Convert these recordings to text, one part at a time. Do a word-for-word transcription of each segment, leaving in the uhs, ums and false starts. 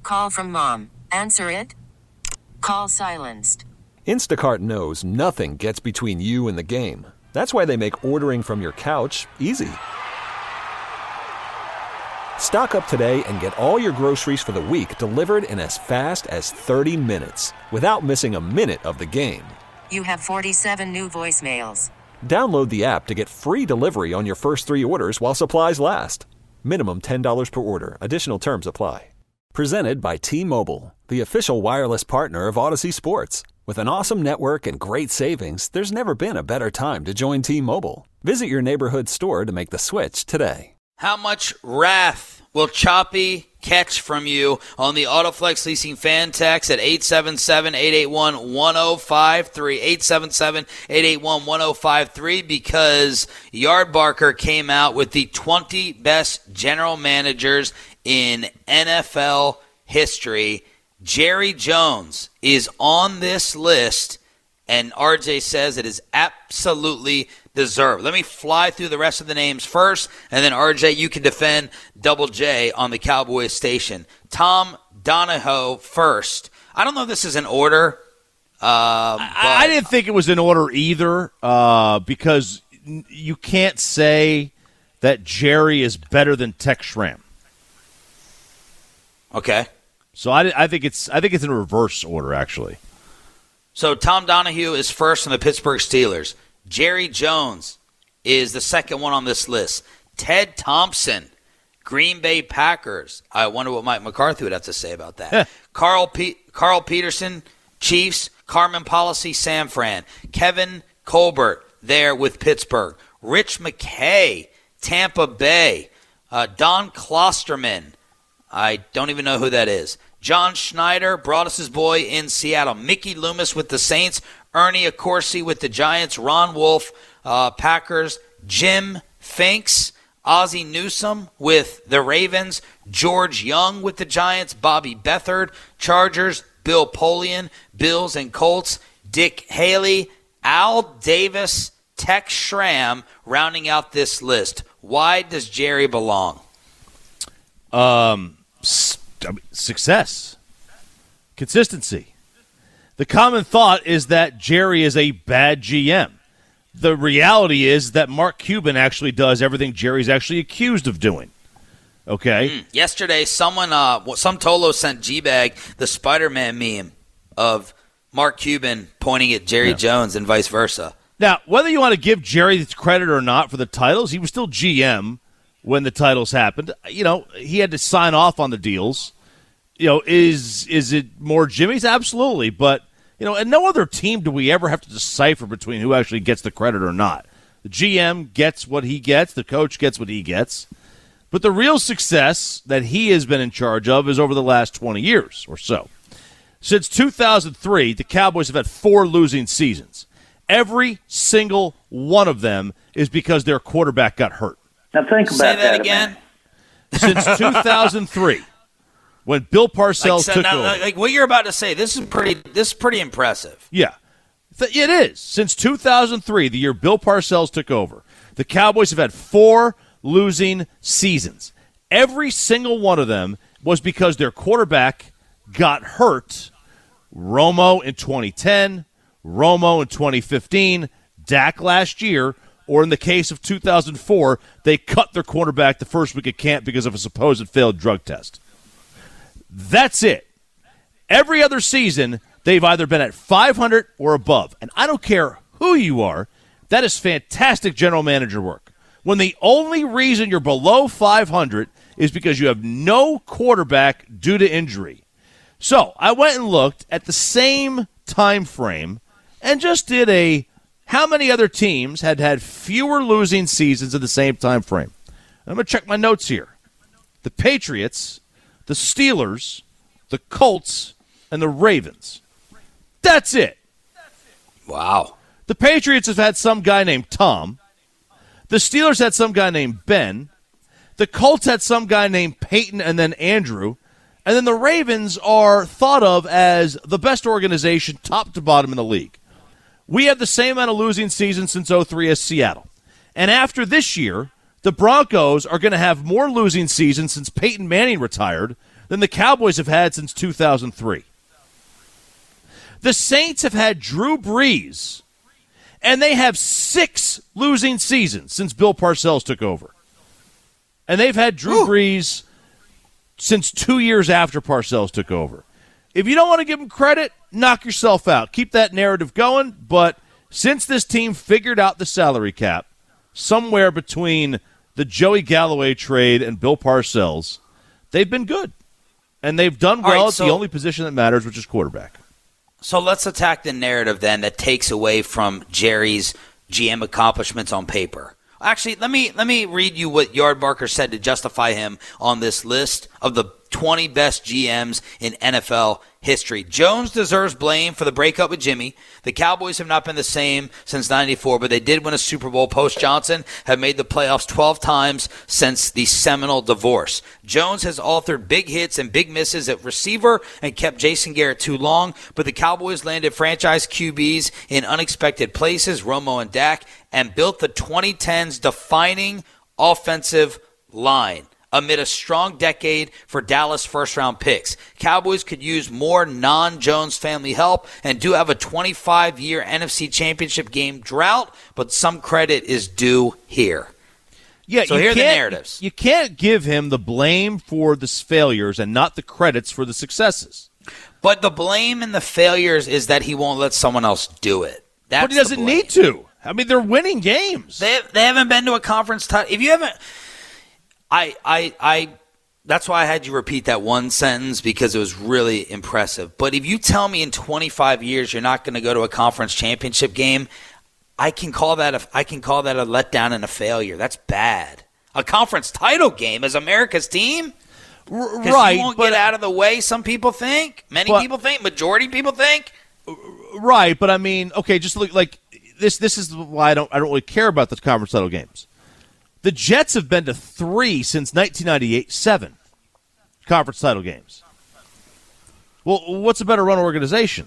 call from mom. Answer it. Call silenced. Instacart knows nothing gets between you and the game. That's why they make ordering from your couch easy. Stock up today and get all your groceries for the week delivered in as fast as thirty minutes without missing a minute of the game. You have forty-seven new voicemails. Download the app to get free delivery on your first three orders while supplies last. Minimum ten dollars per order. Additional terms apply. Presented by T-Mobile, the official wireless partner of Odyssey Sports. With an awesome network and great savings, there's never been a better time to join T-Mobile. Visit your neighborhood store to make the switch today. How much wrath will Choppy catch from you on the Autoflex Leasing fan text at eight seven seven, eight eight one, one oh five three, eight seven seven, eight eight one, one oh five three, because Yardbarker came out with the twenty best general managers in N F L history. Jerry Jones is on this list, and R J says it is absolutely deserved. Let me fly through the rest of the names first, and then R J, you can defend Double J on the Cowboys station. Tom Donahoe first. I don't know if this is in order. Uh, I, I didn't think it was in order either, uh, because you can't say that Jerry is better than Tex Schramm. Okay. So I, I think it's I think it's in reverse order, actually. So Tom Donahue is first on the Pittsburgh Steelers. Jerry Jones is the second one on this list. Ted Thompson, Green Bay Packers. I wonder what Mike McCarthy would have to say about that. Carl P- Carl Peterson, Chiefs. Carmen Policy, San Fran. Kevin Colbert there with Pittsburgh. Rich McKay, Tampa Bay. Uh, Don Klosterman. I don't even know who that is. John Schneider, Broadus' boy in Seattle. Mickey Loomis with the Saints. Ernie Accorsi with the Giants. Ron Wolf, uh, Packers. Jim Finks. Ozzie Newsome with the Ravens. George Young with the Giants. Bobby Beathard, Chargers. Bill Polian, Bills and Colts. Dick Haley. Al Davis. Tex Schramm rounding out this list. Why does Jerry belong? Um... Success. Consistency. The common thought is that Jerry is a bad G M. The reality is that Mark Cuban actually does everything Jerry's actually accused of doing. Okay? Mm. Yesterday, someone, uh, some Tolo sent G-Bag the Spider-Man meme of Mark Cuban pointing at Jerry yeah. Jones and vice versa. Now, whether you want to give Jerry credit or not for the titles, he was still G M when the titles happened. You know, he had to sign off on the deals. You know, is is it more Jimmy's? Absolutely. But, you know, and no other team do we ever have to decipher between who actually gets the credit or not. The G M gets what he gets. The coach gets what he gets. But the real success that he has been in charge of is over the last twenty years or so. Since two thousand three, the Cowboys have had four losing seasons. Every single one of them is because their quarterback got hurt. Now think about Say that, that again. Since two thousand three, when Bill Parcells like, so took now, over. Like what you're about to say, this is pretty. This is pretty impressive. Yeah, it is. Since two thousand three, the year Bill Parcells took over, the Cowboys have had four losing seasons. Every single one of them was because their quarterback got hurt. Romo in twenty ten, Romo in twenty fifteen, Dak last year. Or in the case of two thousand four, they cut their quarterback the first week of camp because of a supposed failed drug test. That's it. Every other season, they've either been at five hundred or above. And I don't care who you are, that is fantastic general manager work. When the only reason you're below five hundred is because you have no quarterback due to injury. So I went and looked at the same time frame and just did a how many other teams had had fewer losing seasons in the same time frame. I'm going to check my notes here. The Patriots, the Steelers, the Colts, and the Ravens. That's it. Wow. The Patriots have had some guy named Tom. The Steelers had some guy named Ben. The Colts had some guy named Peyton and then Andrew. And then the Ravens are thought of as the best organization top to bottom in the league. We have the same amount of losing seasons since oh three as Seattle. And after this year, the Broncos are going to have more losing seasons since Peyton Manning retired than the Cowboys have had since two thousand three. The Saints have had Drew Brees, and they have six losing seasons since Bill Parcells took over. And they've had Drew Ooh. Brees since two years after Parcells took over. If you don't want to give him credit, knock yourself out. Keep that narrative going. But since this team figured out the salary cap, somewhere between the Joey Galloway trade and Bill Parcells, they've been good. And they've done well right, at so, the only position that matters, which is quarterback. So let's attack the narrative then that takes away from Jerry's G M accomplishments on paper. Actually, let me let me read you what Yardbarker said to justify him on this list of the twenty best G Ms in N F L history. Jones deserves blame for the breakup with Jimmy. The Cowboys have not been the same since ninety-four, but they did win a Super Bowl post-Johnson, have made the playoffs twelve times since the seminal divorce. Jones has authored big hits and big misses at receiver and kept Jason Garrett too long, but the Cowboys landed franchise Q Bs in unexpected places, Romo and Dak, and built the twenty tens defining offensive line amid a strong decade for Dallas first-round picks. Cowboys could use more non-Jones family help and do have a twenty-five year N F C Championship game drought, but some credit is due here. Yeah, so here are the narratives. You can't give him the blame for the failures and not the credits for the successes. But the blame and the failures is that he won't let someone else do it. That's but he doesn't need to. I mean, they're winning games. They, they haven't been to a conference title. If you haven't – I, I, I, that's why I had you repeat that one sentence because it was really impressive. But if you tell me in twenty-five years you're not going to go to a conference championship game, I can call that a, I can call that a letdown and a failure. That's bad. A conference title game as America's team? R- right. You won't but, get out of the way, some people think. Many but, people think. Majority people think. Right, but I mean, okay, just look like this. This is why I don't. I don't really care about the conference title games. The Jets have been to three since nineteen ninety-eight, seven conference title games. Well, what's a better run organization?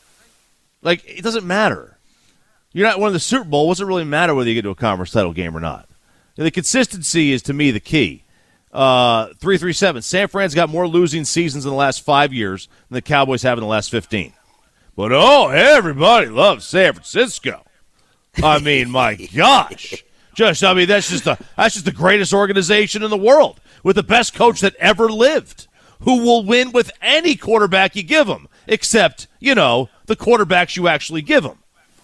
Like, it doesn't matter. You're not winning the Super Bowl. What's it really matter whether you get to a conference title game or not? And the consistency is, to me, the key. Uh, three three seven. San Fran's got more losing seasons in the last five years than the Cowboys have in the last fifteen. But, oh, everybody loves San Francisco. I mean, my gosh. Just, I mean, that's just the that's just the greatest organization in the world with the best coach that ever lived, who will win with any quarterback you give him, except, you know, the quarterbacks you actually give him.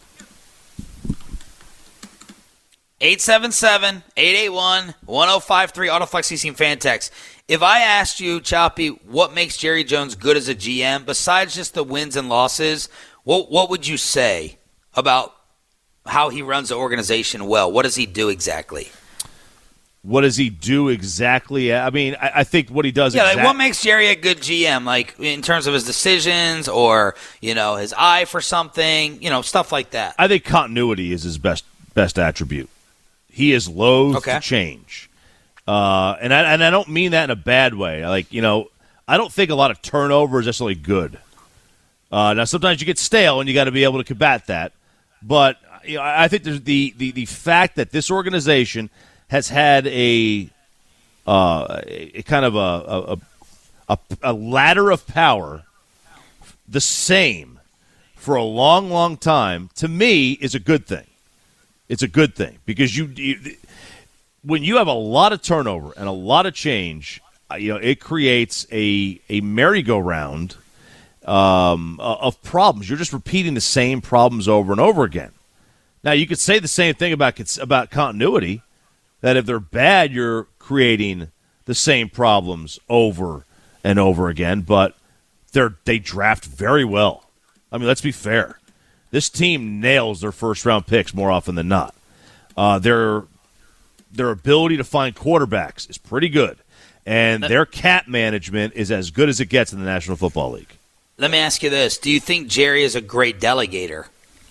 eight seven seven, eight eight one, one oh five three, Autoflex Team Fan Text. If I asked you, Choppy, what makes Jerry Jones good as a G M, besides just the wins and losses, what what would you say about how he runs the organization well? What does he do exactly? What does he do exactly? I mean, I, I think what he does Yeah, exactly. Like what makes Jerry a good G M, like in terms of his decisions or, you know, his eye for something, you know, stuff like that. I think continuity is his best best attribute. He is loath okay. to change. Uh, and, I, and I don't mean that in a bad way. Like, you know, I don't think a lot of turnover is necessarily good. Uh, now, sometimes you get stale, and you got to be able to combat that. But you know, I think there's the, the, the fact that this organization has had a uh, a kind of a, a, a, a ladder of power the same for a long, long time, to me, is a good thing. It's a good thing because you, you when you have a lot of turnover and a lot of change, you know, it creates a a merry-go-round um, of problems. You're just repeating the same problems over and over again. Now, you could say the same thing about about continuity, that if they're bad, you're creating the same problems over and over again, but they're they draft very well. I mean, let's be fair. This team nails their first-round picks more often than not. Uh, their their ability to find quarterbacks is pretty good, and their cap management is as good as it gets in the National Football League. Let me ask you this. Do you think Jerry is a great delegator?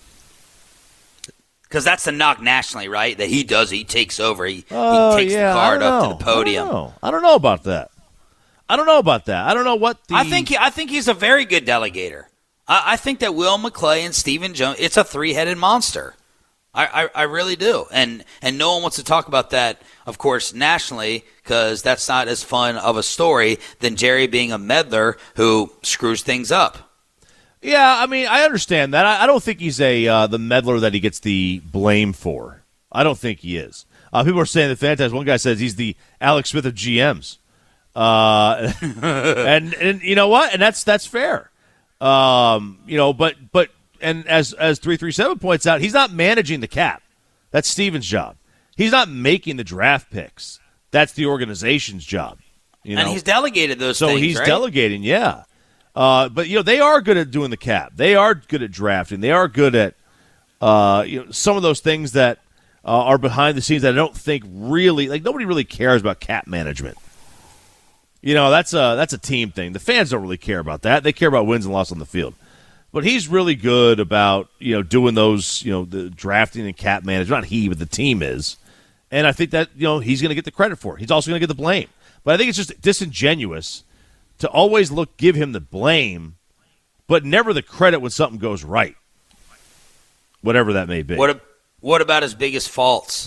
Because that's the knock nationally, right? That he does, he takes over. He, oh, he takes yeah, the card up know. to the podium. I don't know. I don't know about that. I don't know about that. I don't know what the... I think he, I think he's a very good delegator. I, I think that Will McClay and Stephen Jones, it's a three-headed monster. I, I, I really do. And and no one wants to talk about that, of course, nationally, because that's not as fun of a story than Jerry being a meddler who screws things up. Yeah, I mean, I understand that. I, I don't think he's a uh, the meddler that he gets the blame for. I don't think he is. Uh, people are saying that Fantastic. One guy says he's the Alex Smith of G Ms. Uh, and, and you know what? And that's that's fair. Um, you know, but but and as as three three seven points out, he's not managing the cap. That's Steven's job. He's not making the draft picks. That's the organization's job. You know? And he's delegated those so things, he's right? delegating, yeah. Uh, but you know, they are good at doing the cap. They are good at drafting. They are good at uh, you know, some of those things that uh, are behind the scenes that I don't think really like nobody really cares about cap management. You know, that's a that's a team thing. The fans don't really care about that. They care about wins and losses on the field. But he's really good about, you know, doing those, you know, the drafting and cap management. Not he, but the team is. And I think that, you know, he's going to get the credit for it. He's also going to get the blame. But I think it's just disingenuous to always look give him the blame, but never the credit when something goes right, whatever that may be. What, what about his biggest faults?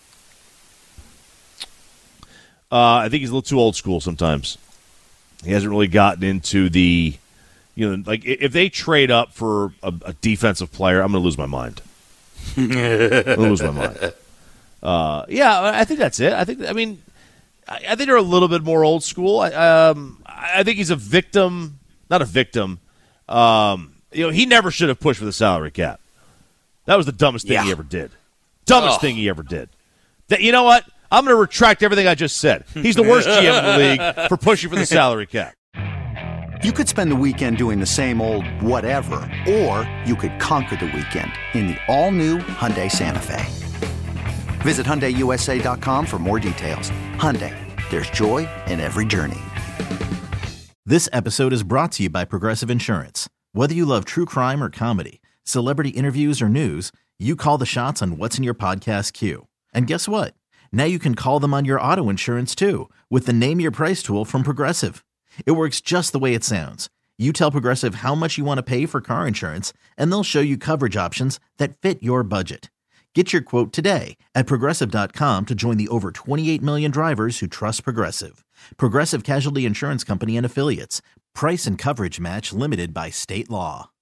Uh, I think he's a little too old school sometimes. He hasn't really gotten into the, you know, like if they trade up for a, a defensive player, I'm going to lose my mind. I'm going to lose my mind. Uh, yeah, I think that's it. I think, I mean, I, I think they're a little bit more old school. I, um, I think he's a victim, not a victim. Um, you know, he never should have pushed for the salary cap. That was the dumbest thing yeah. he ever did. Dumbest oh. thing he ever did. That, you know what? I'm going to retract everything I just said. He's the worst G M in the league for pushing for the salary cap. You could spend the weekend doing the same old whatever, or you could conquer the weekend in the all-new Hyundai Santa Fe. Visit Hyundai U S A dot com for more details. Hyundai, there's joy in every journey. This episode is brought to you by Progressive Insurance. Whether you love true crime or comedy, celebrity interviews or news, you call the shots on what's in your podcast queue. And guess what? Now you can call them on your auto insurance too with the Name Your Price tool from Progressive. It works just the way it sounds. You tell Progressive how much you want to pay for car insurance, and they'll show you coverage options that fit your budget. Get your quote today at Progressive dot com to join the over twenty-eight million drivers who trust Progressive. Progressive Casualty Insurance Company and Affiliates. Price and coverage match limited by state law.